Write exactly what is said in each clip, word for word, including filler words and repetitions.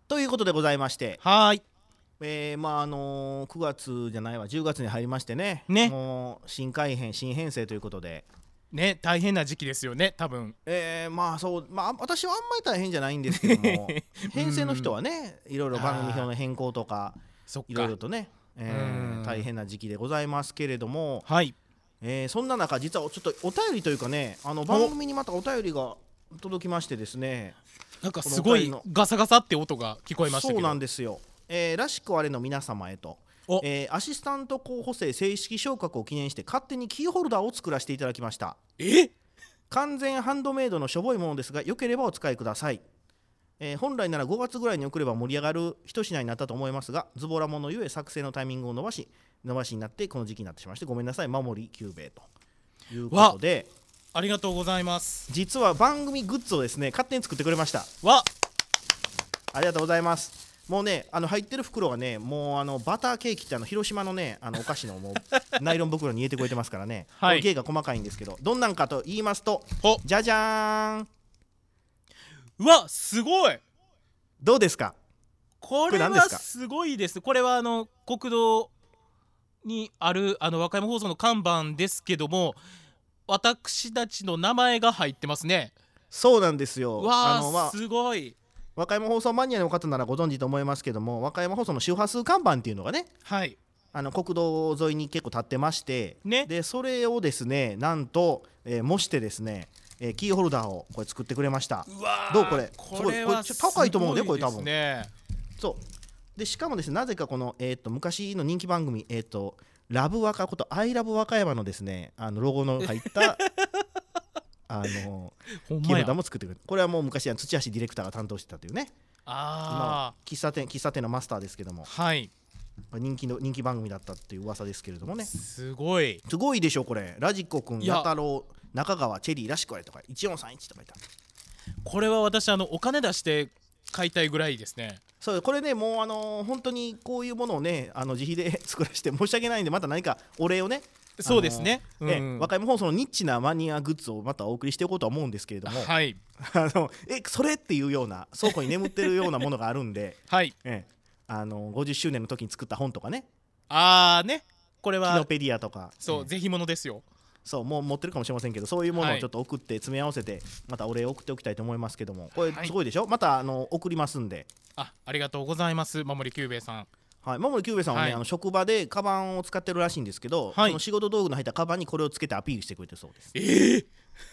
ということでございまして、 はーい、 えー、まああのー、くがつじゃないわじゅうがつに入りましてね、 ねもう新改編新編成ということでね、大変な時期ですよね多分。 えー、まあそうまあ私はあんまり大変じゃないんですけども編成の人はねいろいろ番組表の変更とかそっかいろいろとね、えー、大変な時期でございますけれども、 はい、 えー、そんな中実はちょっとお便りというかねあの番組にまたお便りが届きましてですね、 なんかすごいガサガサって音が聞こえましたけど。 そうなんですよ、えー、らしくあれの皆様へと、えー、アシスタント候補生正式昇格を記念して勝手にキーホルダーを作らせていただきました。 え完全ハンドメイドのしょぼいものですがよければお使いください。えー、本来ならごがつぐらいに送れば盛り上がる一品になったと思いますがズボラものゆえ作成のタイミングを伸ばし伸ばしになってこの時期になってしましてごめんなさい守り久兵衛ということで、 ありがとうございます。 実は番組グッズをですね勝手に作ってくれました。 わありがとうございます。もうねあの入ってる袋がねもうあのバターケーキってあの広島のねあのお菓子のもうナイロン袋に入れてくれてますからね、はい、芸が細かいんですけどどんなんかと言いますとじゃじゃーん。 うわすごい。 どうですかこれはすごいです。これはあの国道にあるあの和歌山放送の看板ですけども私たちの名前が入ってますね。 そうなんですよ。 わあの、まあ、すごい。 和歌山放送マニアの方ならご存知と思いますけども和歌山放送の周波数看板っていうのがね、 はい、 あの国道沿いに結構立ってまして、 ね、 でそれをですねなんと、えー、模してですね、えー、キーホルダーをこれ作ってくれました。 うわどうこれこれはすごい高いと思うねこれ多分。 ね、 そうでしかもですねなぜかこの、えー、と昔の人気番組、えー、とラブ和歌ことアイラブ和歌山のですねあのロゴの入ったあのキーホルダーも作ってくれる。これはもう昔は土橋ディレクターが担当してたというね。 あ今喫茶店喫茶店のマスターですけども、 はい、 人気の人気番組だったっていう噂ですけれどもね。 すごいすごいでしょこれ。ラジコくん、や太郎、中川、チェリーらしくあれとかいちよんさんいちとかいた。 これは私あのお金出して買いたいぐらいですね。 そうこれねもうあのー、本当にこういうものをねあの自費で作らせて申し訳ないんでまた何かお礼をねそうですね、 あのーうん、和歌山放送のニッチなマニアグッズをまたお送りしていこうとは思うんですけれども、 はい、 あのえそれっていうような倉庫に眠ってるようなものがあるんで、 はいえあのー、ごじゅっしゅうねんの時に作った本とかねあーねこれはキノペディアとかそう、 うん、 ぜひものですよ。 そうもう持ってるかもしれませんけどそういうものをちょっと送って詰め合わせてまたお礼を送っておきたいと思いますけどもこれすごいでしょ、はい、またあの送りますんで。 あありがとうございます守久兵衛さん。 はい、守久兵衛さんはね、はい、あの職場でカバンを使ってるらしいんですけど、はい、その仕事道具の入ったカバンにこれをつけてアピールしてくれてるそうです。 えー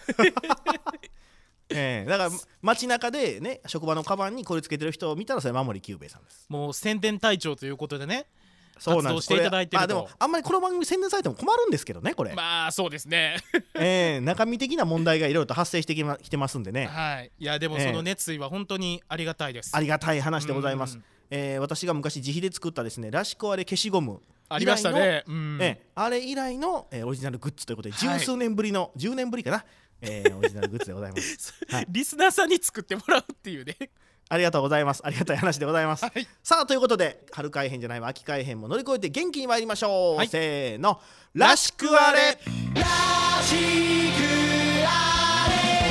えー、だから街中でね職場のカバンにこれつけてる人を見たらそれ守久兵衛さんです。 もう宣伝隊長ということでねそうなんです。 活動していただいてると。 まあでもあんまりこの番組宣伝されても困るんですけどねこれ。 まあそうですね、 えー、中身的な問題がいろいろと発生してき、ま、きてますんでね。 はい、いやでもその熱意は本当にありがたいです、 えー、ありがたい話でございます。えー、私が昔自費で作ったですねらしこあれ消しゴムありましたね、 うん、えー、あれ以来の、えー、オリジナルグッズということで、はい、十数年ぶりのじゅうねんぶりかな、えー、オリジナルグッズでございます、はい、 リスナーさんに作ってもらうっていうねありがとうございます。ありがたい話でございます、はい、さあということで春改編じゃないわ秋改編も乗り越えて元気に参りましょう、はい、せーのらしくあれらしくあ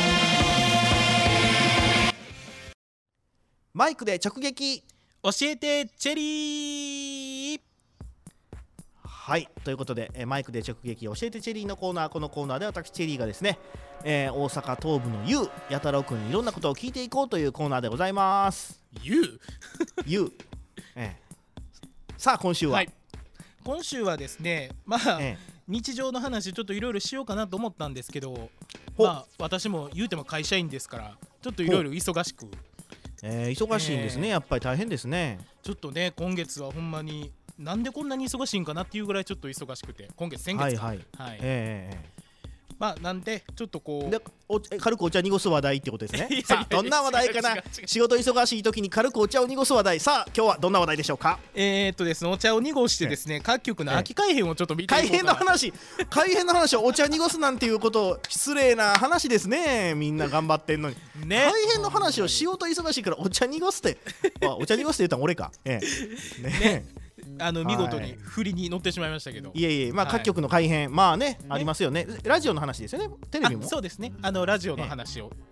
れマイクで直撃教えてチェリー。 はいということで、えー、マイクで直撃教えてチェリーのコーナー。このコーナーで私チェリーがですね、えー、大阪東部の ユー やたろうくんにいろんなことを聞いていこうというコーナーでございます。 ユーユー、えー、さあ今週は、はい、 今週はですねまあ、えー、日常の話ちょっといろいろしようかなと思ったんですけど、まあ私も言うても会社員ですからちょっといろいろ忙しく、 えー、忙しいんですね、えー、やっぱり大変ですね。 ちょっとね今月はほんまになんでこんなに忙しいんかなっていうぐらいちょっと忙しくて今月先月か、 はいはい、はい、えーまあなんでちょっとこうでお軽くお茶濁す話題ってことですね。さあどんな話題かな。仕事忙しい時に軽くお茶を濁す話題。さあ今日はどんな話題でしょうか。 えーっとですねお茶を濁してですね各局の秋改編をちょっと見ていこうかな。 改編の話改編の話をお茶濁すなんていうこと失礼な話ですね。みんな頑張ってんのに、ね、改編の話を仕事忙しいからお茶濁すってお茶濁すって言ったら俺か、ええ、ねねあの見事に振りに乗ってしまいましたけど、 いえいえ、まあ各局の改編、まあねありますよね。ラジオの話ですよね。テレビもそうですね、あのラジオの話を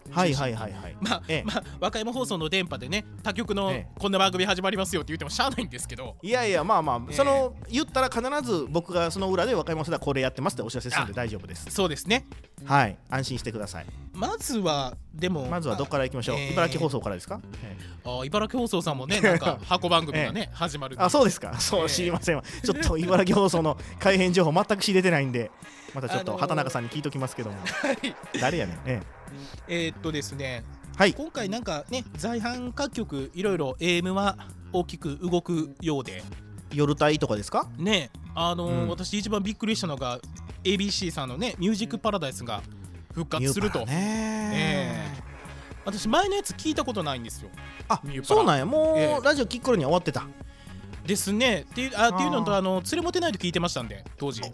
はいはいはいはい。 まあ、ええ、まあ和歌山放送の電波でね他局のこんな番組始まりますよって言ってもしゃあないんですけど、 いやいやまあまあ、ええ、その言ったら必ず僕がその裏で和歌山世代これやってますってお知らせするんで大丈夫です。 そうですね、 はい、安心してください。 まずはでもまずはどっから行きましょう、えー、茨城放送からですか。えー、あ茨城放送さんもねなんか箱番組がね、えー、始まる。 あそうですか、そう、えー、知りませんわ。ちょっと茨城放送の改編情報全く知れてないんでまたちょっと畑中さんに聞いときますけども、 はい、 誰やねん。えー、えー、っとですね、 はい、 今回なんかね在阪各局いろいろ エーエム は大きく動くようで、 夜帯とかですかね。あのーうん、私一番びっくりしたのが エービーシー さんのねミュージックパラダイスが復活すると。えー、私前のやつ聞いたことないんですよ。 あそうなんや、もう、えー、ラジオ聞く頃には終わってたですね。っていう、あっていうのとあの連れもてないと聞いてましたんで当時。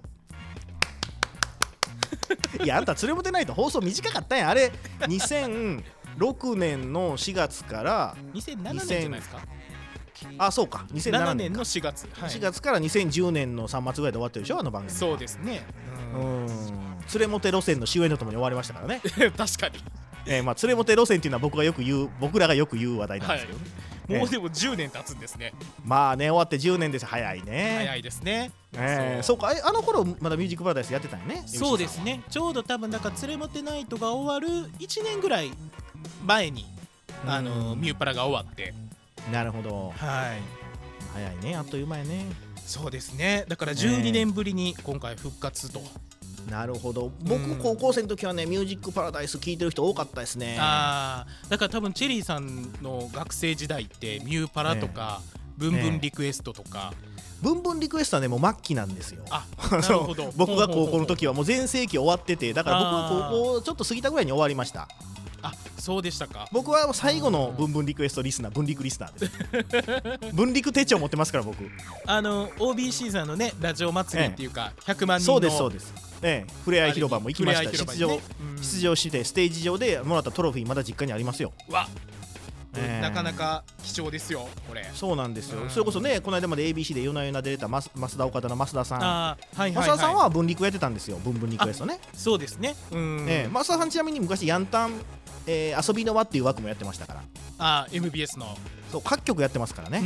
いやあんた連れもてないと放送短かったんやあれ。にせんろくねんのしがつからにせんななねんじゃないですか。 あそうかにせんななねんのしがつ、 はい、しがつからにせんじゅうねんのさんがつぐらいで終わってるでしょあの番組。 そうですね。 うん、連れもて路線の終焉とともに終わりましたからね。 確かに。 えーまあ、連れもて路線っていうのは僕がよく言う僕らがよく言う話題なんですけどね、 はい、もうでもじゅうねん経つんですね。 まあね終わってじゅうねんです。早いね。 早いですね。 えー、そうか、えあの頃まだミュージックパラダイスやってたんよね。 そうですね。ちょうど多分だから連れもてナイトが終わるいちねんぐらい前にあのミューパラが終わって。 なるほど。 はい。 早いね、あっという間やね。 そうですね。だからじゅうにねんぶりに今回復活と。 なるほど。僕高校生の時はねミュージックパラダイス聞いてる人多かったですね。 ああ、だから多分チェリーさんの学生時代ってミューパラとか、ね、ブンブンリクエストとか、ね、 ブンブンリクエストはねもう末期なんですよ。 あ、なるほど。 僕が高校の時はもう全盛期終わってて、だから僕は高校ちょっと過ぎたぐらいに終わりました。 あ、そうでしたか。 僕は最後のブンブンリクエストリスナー、ブンリクリスナーです。ブンリク手帳持ってますから僕。 あの オービーシー さんのねラジオ祭りっていうか、ええ、ひゃくまんにんのそうですそうです。ええ、ふれあい広場も行きました。ね、出場、出場してステージ上でもらったトロフィーまだ実家にありますよ。 わ、えー、なかなか貴重ですよこれ。 そうなんですよ、うん、それこそねこの間まで エービーシー で夜な夜な出れた増田岡田の増田さん、あ、はいはいはい、増田さんは分陸やってたんですよ。ブンブンリクエストね。 そうですね。うん、 えー、増田さんちなみに昔ヤンタン、えー、遊びの輪っていう枠もやってましたから。 あ、エムビーエス のそう各局やってますからね。 うん、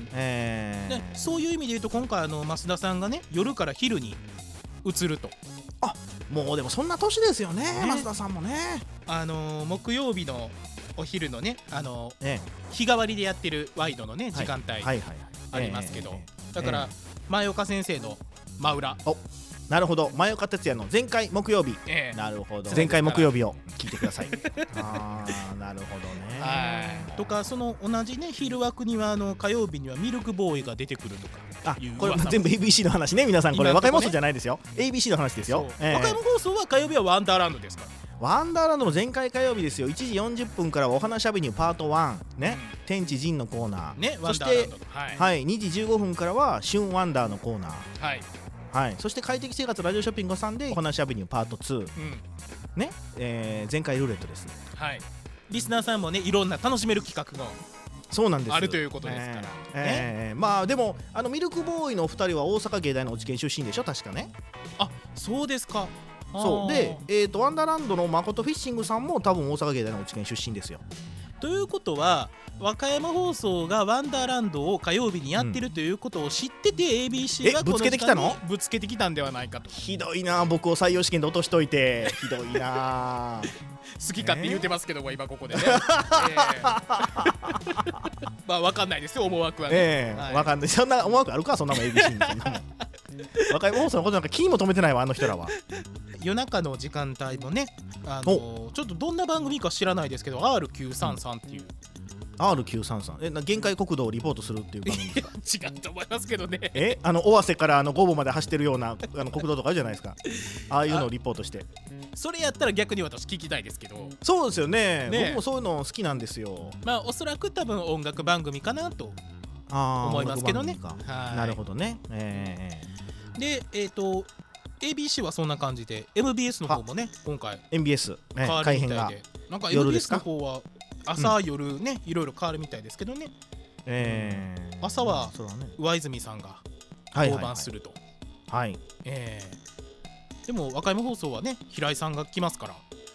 えー、 でそういう意味で言うと今回あの増田さんがね夜から昼に移ると。 あ、もうでもそんな年ですよね、ね、増田さんもね。 あのー、木曜日のお昼のね、あのーね、 日替わりでやってるワイドのね時間帯ありますけど、だから前岡先生の真裏。 お、なるほど。前岡哲也の前回木曜日、ええ、なるほど。前回木曜日を聞いてください。あー、なるほどね。 はい。とかその同じね昼枠にはあの火曜日にはミルクボーイが出てくるとか。 あ、これ全部 エービーシー の話ね皆さん。これ和歌山放送じゃないですよ。エービーシー の話ですよ。 えー、和歌山放送は火曜日はワンダーランドですから。 ワンダーランドも前回火曜日ですよ。いちじよんじゅっぷんからはお話アベニューパートワンね、うん、天地人のコーナー、ね、そして、はいはい、にじじゅうごふんからは旬ワンダーのコーナー、はいはい、そして快適生活ラジオショッピングさんでお話アベニューパートツー、うん、ね、えー、前回ルーレットです。 はい、リスナーさんもねいろんな楽しめる企画がそうなんですあるということですから、 えーえー、まあでもあのミルクボーイのお二人は大阪芸大の落研出身でしょ確かね。 あ、そうですか。 そうで、えーと、ワンダーランドの誠フィッシングさんも多分大阪芸大の落研出身ですよ。 ということは和歌山放送がワンダーランドを火曜日にやってるということを知ってて、うん、エービーシー がこの時間にぶつけてきたんではないかと。 ひどいな、僕を採用試験で落としといて。ひどいな好きかって言うてますけども、えー、今ここでね、えー、まあ分かんないですよ思惑はね、 えーはい、分かんない。そんな思惑あるかそんなもん エービーシー にそんなもん和歌山放送のことなんか気にも留めてないわあの人らは。 夜中の時間帯もね、あのちょっとどんな番組か知らないですけど アールきゅうさんさん っていう、うん、 アールきゅうさんさん えな限界国道をリポートするっていう番組ですか。違うと思いますけどね。 えあの尾鷲からあの五母まで走ってるようなあの国道とかあるじゃないですか。ああいうのをリポートして。 それやったら逆に私聞きたいですけど。 そうですよ ね, ね僕もそういうの好きなんですよ。 まあおそらく多分音楽番組かなと思いますけどね。 なるほどね、えー、でえっ、ー、とエービーシー はそんな感じで エムビーエス の方もね今回エムビーエス、 変わるみたいで、なんか エムビーエス の方は朝、うん、夜ねいろいろ変わるみたいですけどね、えー、朝は上泉さんが登板すると、 はい、はいはい、 えー、でも和歌山放送はね平井さんが来ますから。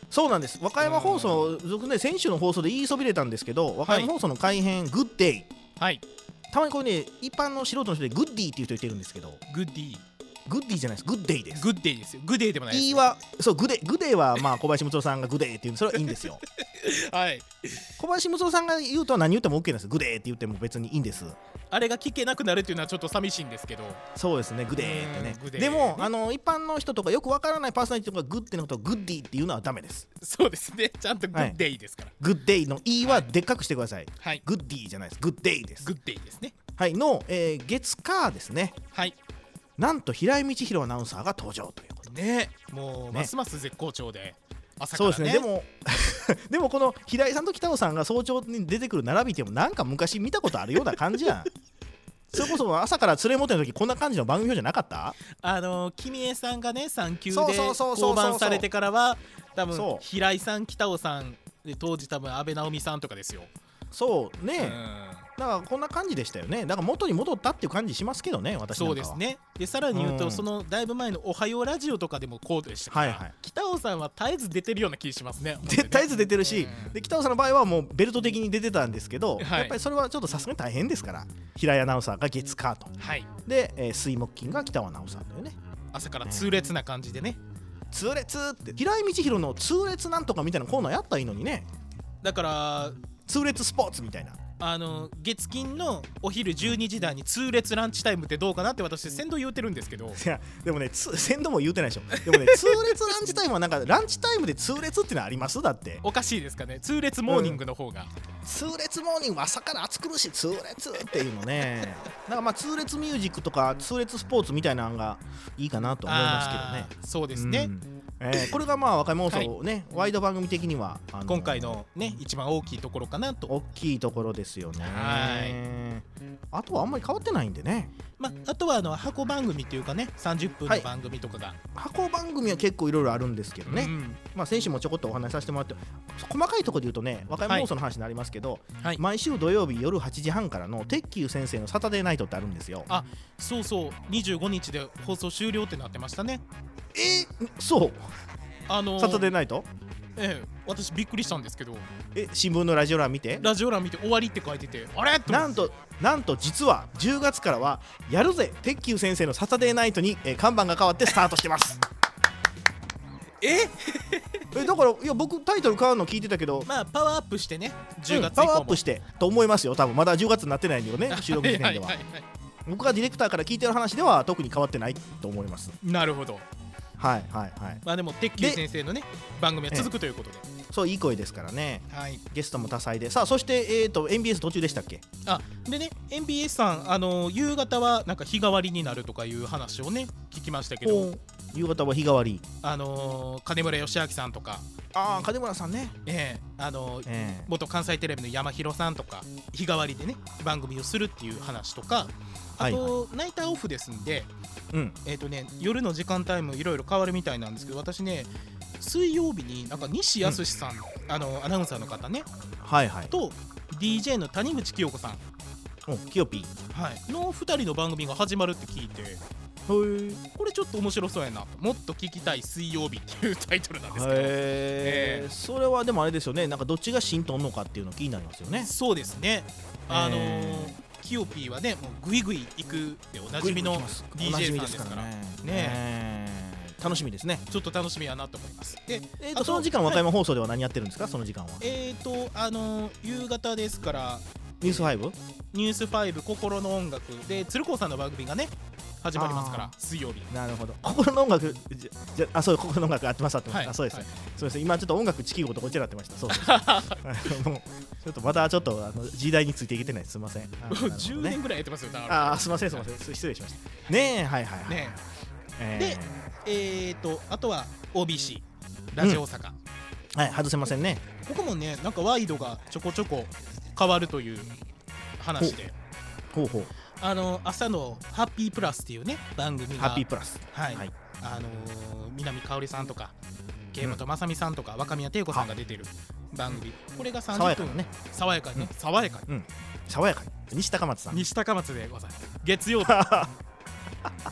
そうなんです。和歌山放送僕ね先週の放送で言いそびれたんですけど、和歌山放送の改編、グッデイ、 はい、 たまにこれね一般の素人の人でグッディっていう人いてるんですけど、 グッディグッディじゃないです、グッデイです。 グッデイですよ。グデイでもないですよ。 いはそうグデグデはまあ小林睦夫さんがグデイっていうそれはいいんですよはい小林睦夫さんが言うと何言っても OK なんです。グデーって言っても別にいいんです。 あれが聞けなくなるっていうのはちょっと寂しいんですけど。 そうですね、グデーってね。 グデーでもあの一般の人とかよくわからないパーソナリティとかグッデーのことをグッディっていうのはダメです。 そうですね、ちゃんとグッデイですから、はい、 グッデイの E はでっかくしてください、 はい、 グッディじゃないです、グッデイです。 グッデイですね。 はいの、えー、月火ですね。 はい、 なんと平井道弘アナウンサーが登場ということでね、もう、ね、ますます絶好調で朝からね。 そうですね。でもでもこの平井さんと北尾さんが早朝に出てくる並びってもなんか昔見たことあるような感じやんそれこそ朝から連れ持っての時こんな感じの番組表じゃなかった？ あの君江さんがねさん級でそうそうそうそうそう降板されてからは多分平井さん北尾さんで当時多分安倍直美さんとかですよ。 そうね、 うん、 だからこんな感じでしたよね。だから元に戻ったっていう感じしますけどね、私なんかは。 そうですね。でさらに言うと、うん、そのだいぶ前のおはようラジオとかでもこうでしたから、はいはい、北尾さんは絶えず出てるような気しますね。 絶えず出てるし、うん、で北尾さんの場合はもうベルト的に出てたんですけど、はい、やっぱりそれはちょっとさすがに大変ですから、平井アナウンサーが月火と、はい、で、えー、水木金が北尾アナウンサーというね、 朝から痛烈な感じでね、 痛烈って平井道弘の痛烈なんとかみたいなコーナーやったらいいのにね。 だから痛烈スポーツみたいな、 あの月金のお昼じゅうにじ台に痛烈ランチタイムってどうかなって私先導言うてるんですけど。 いやでもね先導も言うてないでしょ。でもね痛烈ランチタイムはなんかランチタイムで痛烈ってのあります？だっておかしいですかね。痛烈モーニングの方が、 うん、痛烈モーニング朝から暑苦しい痛烈っていうのねなんかまあ痛烈ミュージックとか痛烈スポーツみたいなのがいいかなと思いますけどね。 そうですね、うんえー、これがまあ和歌山放送ね、はい、ワイド番組的にはあのー、今回のね一番大きいところかなと。 大きいところですよね。 はい、 あとはあんまり変わってないんでね。 まあ、あとはあの箱番組っていうかねさんじゅっぷんの番組とかが、はい、 箱番組は結構いろいろあるんですけどね、うんまあ、先週もちょこっとお話しさせてもらって細かいところで言うとね和歌山放送の話になりますけど、はい、毎週土曜日夜はちじはんからの鉄球先生のサタデーナイトってあるんですよ。 あそうそうにじゅうごにちで放送終了ってなってましたね。 えー、そうあのー、 サタデーナイトええ、私びっくりしたんですけど、 え新聞のラジオ欄見てラジオ欄見て終わりって書いててあれってなんとなんと実はじゅうがつからはやるぜ鉄球先生のサタデーナイトに、えー、看板が変わってスタートしてますええだからいや僕タイトル変わるの聞いてたけどまあパワーアップしてねじゅうがつ以降も、 うん、パワーアップしてと思いますよ。多分まだじゅうがつになってないんだよね収録時点では、はいはいはいはい、僕がディレクターから聞いてる話では特に変わってないと思います。 なるほど。 はいはいはい。 まあでも鉄球先生のね番組は続くということで、 そういい声ですからね、 はい、 ゲストも多彩でさあそしてえーと エムビーエス 途中でしたっけ。 あでね エムビーエス さんあの夕方はなんか日替わりになるとかいう話をね聞きましたけど夕方は日替わりあのー、金村義明さんとかああ金村さんねええー、あのーえー、 元関西テレビの山広さんとか日替わりでね番組をするっていう話とかあと、はいはい、ナイターオフですんで、うんえーとね、夜の時間帯もいろいろ変わるみたいなんですけど私ね水曜日になんか西康さん、うん、あのアナウンサーの方ね、 はいはい、 と ディージェー の谷口清子さんおキヨピー、はい、のふたりの番組が始まるって聞いてこれちょっと面白そうやなもっと聞きたい水曜日っていうタイトルなんですけど、 えー、それはでもあれですよねなんかどっちが芯とんのかっていうの気になりますよね。 そうですねあのー、キヨピーはねもうグイグイ行くでおなじみの ディージェー さんですからねね楽しみですね。 ちょっと楽しみやなと思います。で、 えー、とその時間和歌山放送では何やってるんですか、はい、その時間は。 えっ、ー、とあのー、夕方ですからニュース ファイブ？ ニュースファイブ心の音楽で鶴光さんの番組がね始まりますから水曜日。なるほど。 心の音楽じゃじゃあそう心の音楽やってますって、はい、あそうです、はい、そうです今ちょっと音楽地球ごとこっちらやってました。そうですもうちょっとまたちょっとあの時代についていけてないすみません。 じゅうねんぐらいやってますよ。 ああすみませんすみません失礼しましたねえはいはいはい。 ねえでえーとあとは オービーシー ラジオ大阪、 うん、はい外せませんね。 ここもねなんかワイドがちょこちょこ変わるという話でほうほうあの朝のハッピープラスっていうね番組がハッピープラスはい、はい、あのー、南かおりさんとか慶本雅美さんとか、うん、若宮帝子さんが出てる番組、これがさんじゅっぷん爽やかにね爽やかにね、 うん、爽やかに、うん、爽やかに西高松さん西高松でございます月曜日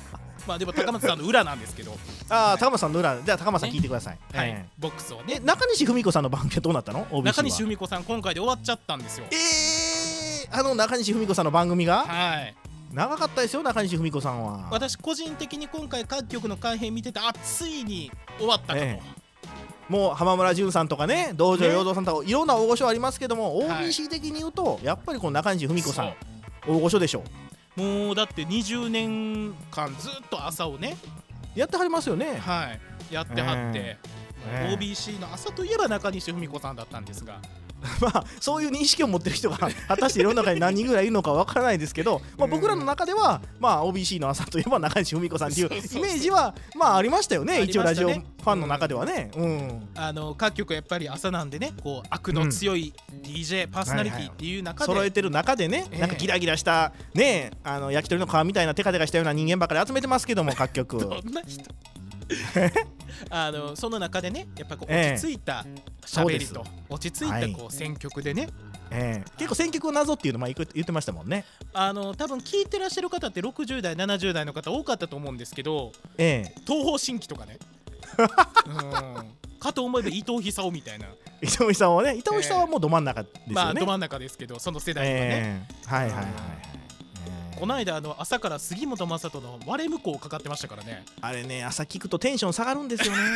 まあでも高松さんの裏なんですけどああ高松さんの裏じゃあ高松さん聞いてください、 はい、 えボックスをー、えね。 中西文子さんの番組はどうなったの オービーシー は。 中西文子さん今回で終わっちゃったんですよ。 えー、あの中西文子さんの番組がはい、 長かったですよ中西文子さんは。 私個人的に今回各局の改編見てて、あついに終わったかと、 ええもう浜村淳さんとかね道場陽三さんとかいろんな大御所ありますけども、 はい、 オービーシー 的に言うとやっぱりこの中西文子さん大御所でしょう。もうだってにじゅうねんかんずっと朝をねやってはりますよね。 はいやってはって、 ええオービーシー の朝といえば中西文子さんだったんですがまあそういう認識を持ってる人が果たして世の中に何人ぐらいいるのかわからないですけど、まあ、僕らの中では、まあ、オービーシー の朝といえば中西文子さんっていうイメージはまあありましたよね。一応ラジオファンの中ではね、うん、 あの各局やっぱり朝なんでねこう悪の強い ディージェー、うん、パーソナリティっていう中で、 揃えてる中でね、なんかギラギラしたねあの焼き鳥の皮みたいなテカテカしたような人間ばかり集めてますけども各局どんな人あのその中でねやっぱこう落ち着いた喋りと、ええ、落ち着いたこう選曲でね、 ええ、結構選曲を謎っていうのも言ってましたもんね。あの多分聞いてらっしゃる方ってろくじゅうだいななじゅうだいの方多かったと思うんですけど、 ええ、 東方神起とかねうんかと思えば伊藤久夫みたいな。 伊藤久夫はね伊藤久夫はもうど真ん中ですよね、 まあど真ん中ですけどその世代はね、 えー、はいはいはい、 この間あの朝から杉本昌人の割れ向こうかかってましたからね。 あれね朝聞くとテンション下がるんですよね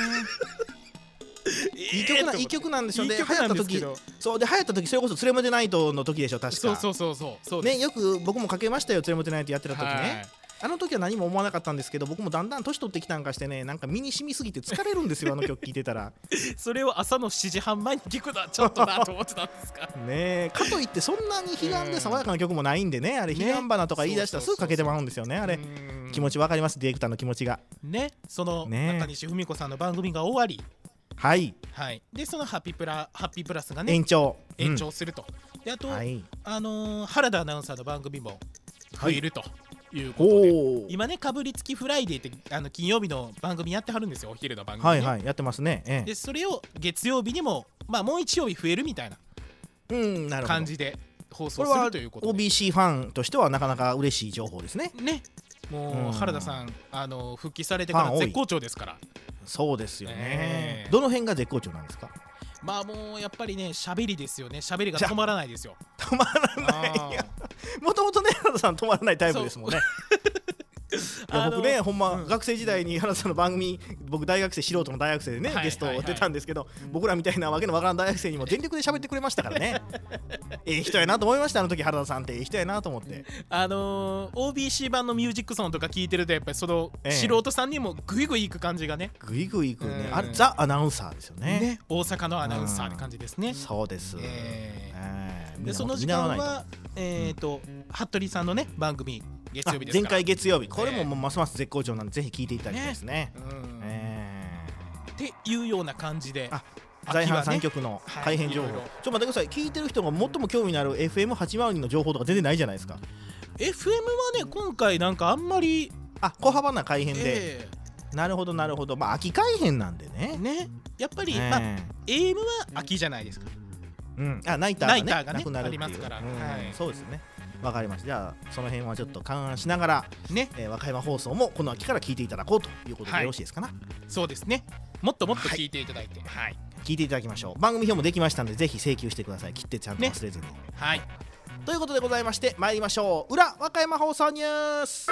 いい曲な、いい曲なんですよね。流行った時そうで流行った時それこそツレモテナイトの時でしょ確か。 そうそうそうそうそうねよく僕もかけましたよツレモテナイトやってた時ね。あの時は何も思わなかったんですけど僕もだんだん年取ってきたんかしてねなんか身に染みすぎて疲れるんですよあの曲聴いてたらそれを朝のしちじはん前に聴くのはちょっとなと思ってたんですかねえかといってそんなに彼岸で爽やかな曲もないんでねあれ彼岸花とか言い出したらすぐかけてまうんですよねあれ気持ちわかりますディレクターの気持ちがねその中西文子さんの番組が終わりはい、 はい、でそのハッピープラハッピープラスがね延長延長すると、うん、であと、はい、あのー、原田アナウンサーの番組も増えると、はいいうことで今ねかぶりつきフライデーってあの金曜日の番組やってはるんですよお昼の番組、ね、 はいはいやってますね、ええ、 でそれを月曜日にもまあもう一曜日増えるみたいな感じで放送するということで、 これは オービーシー ファンとしてはなかなか嬉しい情報ですね。 ねもう原田さんあの復帰されてから絶好調ですから。 そうですよね、えー、どの辺が絶好調なんですか。 まあもうやっぱりね喋りですよね喋りが止まらないですよ。 止まらないもともとね原田さん止まらないタイプですもんねいや僕ねほんま、うん、学生時代に原田さんの番組僕大学生素人の大学生でね、はいはいはい、ゲストを出たんですけど、うん、僕らみたいなわけのわからん大学生にも全力で喋ってくれましたからねええ人やなと思いましたあの時原田さんってええ人やなと思ってあのー、オービーシー 版のミュージックソンとか聞いてるとやっぱりその素人さんにもグイグイいく感じがねグイグイいくね、うん、あれザ・アナウンサーですよ ね, ね大阪のアナウンサーって感じですね、 うん、そうです、 えーえー、 でその時間はえっ、ー、と、うん、服部さんのね番組月曜日ですから前回月曜日これももうますます絶好調なんでぜひ聞いていただきたいですね、うんえー、っていうような感じであ在阪さん局の改編情報、はい、ちょっと待ってください聞いてる人が最も興味のある エフエムはちまるに の情報とか全然ないじゃないですか。 エフエム はね今回なんかあんまりあ小幅な改編で、えー、なるほどなるほどまあ秋改編なんでねねやっぱり、えーまあ、エーエム は秋じゃないですか、 うん、あナイターが、ね、 ナイターが、ね、 なくなるっていうありますから、 うんはい、 そうですねわかりました。じゃあその辺はちょっと勘案しながら、ねえー、和歌山放送もこの秋から聞いていただこうということでよろしいですかな、はい、 そうですねもっともっと聞いていただいて、はいはい、 聞いていただきましょう。番組表もできましたのでぜひ請求してください。切ってちゃんと忘れずに、ね、 はいということでございまして参りましょう。裏和歌山放送ニュース。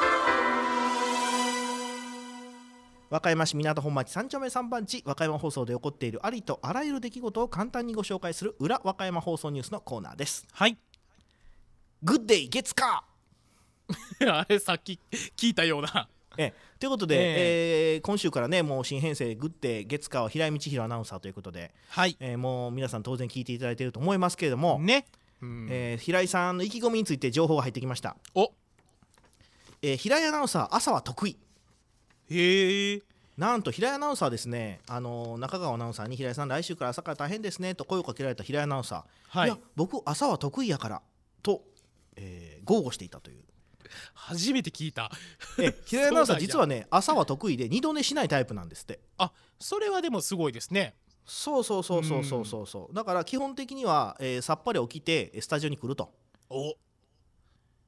和歌山市港本町三丁目三番地和歌山放送で起こっているありとあらゆる出来事を簡単にご紹介する裏和歌山放送ニュースのコーナーです。 はいグッデイ月火あれさっき聞いたようなえということで、えーえー、今週からねもう新編成グッデイ月火は平井道弘アナウンサーということで、 はいえー、もう皆さん当然聞いていただいていると思いますけれどもね、 うんえー、平井さんの意気込みについて情報が入ってきました。 お、 えー、平井アナウンサー朝は得意。 へえ。 なんと平井アナウンサーですね、あのー、中川アナウンサーに平井さん来週から朝から大変ですねと声をかけられた平井アナウンサー、はい、いや僕朝は得意やからと、えー、豪語していたという。 初めて聞いたえ平井アナウンサー実はね朝は得意で二度寝しないタイプなんですって。 あそれはでもすごいですね。 そうそうそうそうそうそうそうだから基本的には、えー、さっぱり起きてスタジオに来ると。 お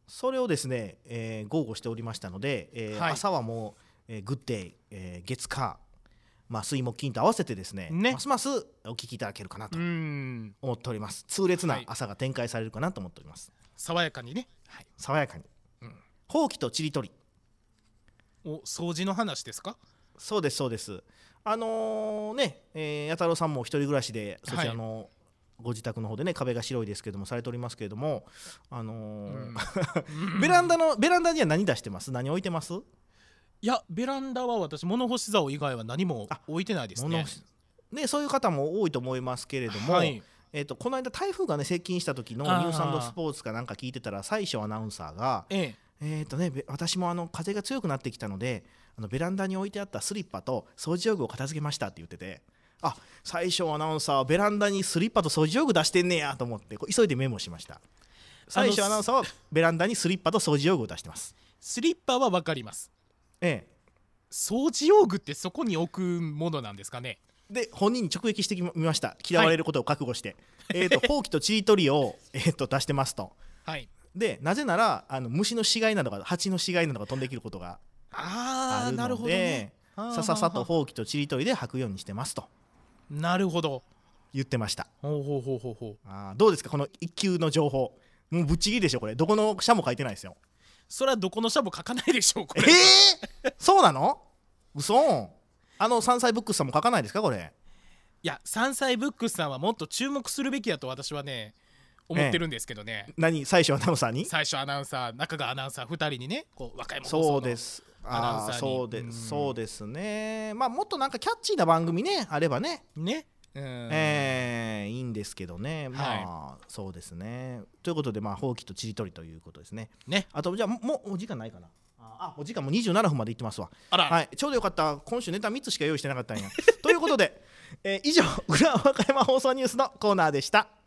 それをですね、えー、豪語しておりましたので、えーはい、朝はもう、えー、グッデイ、えー、月火、まあ、水木金と合わせてですね、ねますますお聞きいただけるかなと思っております。痛烈な朝が展開されるかなと思っております。はい、 爽やかにね、 はい、爽やかに、うん、ほうきとちりとり。 お掃除の話ですか？ そうですそうです。あのー、ね、えー、弥太郎さんも一人暮らしでそちらの、はい、ご自宅の方でね壁が白いですけどもされておりますけれども、あのーうん、ベランダのベランダには何出してます？何置いてます？ いやベランダは私物干し竿以外は何も置いてないですね。 ね、そういう方も多いと思いますけれども、はい、えー、とこの間台風がね接近した時のニュース&スポーツかなんか聞いてたら最初アナウンサーが、えええーとね、私もあの風が強くなってきたのであのベランダに置いてあったスリッパと掃除用具を片付けましたって言ってて、あ、最初アナウンサーはベランダにスリッパと掃除用具出してんねやと思って急いでメモしました。最初アナウンサーはベランダにスリッパと掃除用具を出してます。 スリッパは分かります。 ええ、 掃除用具ってそこに置くものなんですかね。 で本人に直撃してみました。嫌われることを覚悟して、はい、えーとほうきとちりとりを、えー、と出してますと、はい、でなぜならあの虫の死骸などが蜂の死骸などが飛んでくることがあるので、あー、なるほどね、さささとほうきとちりとりで履くようにしてますと。 なるほど言ってました。 ほうほうほうほうほう。 あ、どうですかこの一級の情報。もうぶっちぎりでしょこれ。どこの社も書いてないですよ。 それはどこの社も書かないでしょうこれ。 えー、そうなの？嘘。あの山菜ブックスさんも書かないですかこれ。 いや山菜ブックスさんはもっと注目するべきだと私はね思ってるんですけどね。 ええ、何最初アナウンサーに最初アナウンサー中川アナウンサーふたりにねこう若いも放送のアナウンサーにそうです、うん、そうですね。まあもっとなんかキャッチーな番組ねあればねね、 うん、えー、いいんですけどね。まあ、はい、そうですね。ということでまあほうきとちりとりということですね。ね。あとじゃあもうお時間ないかな。あ、お時間もにじゅうななふんまでいってますわ。あら、はい、ちょうどよかった。今週ネタみっつしか用意してなかったんやということで、えー、以上裏和歌山放送ニュースのコーナーでした。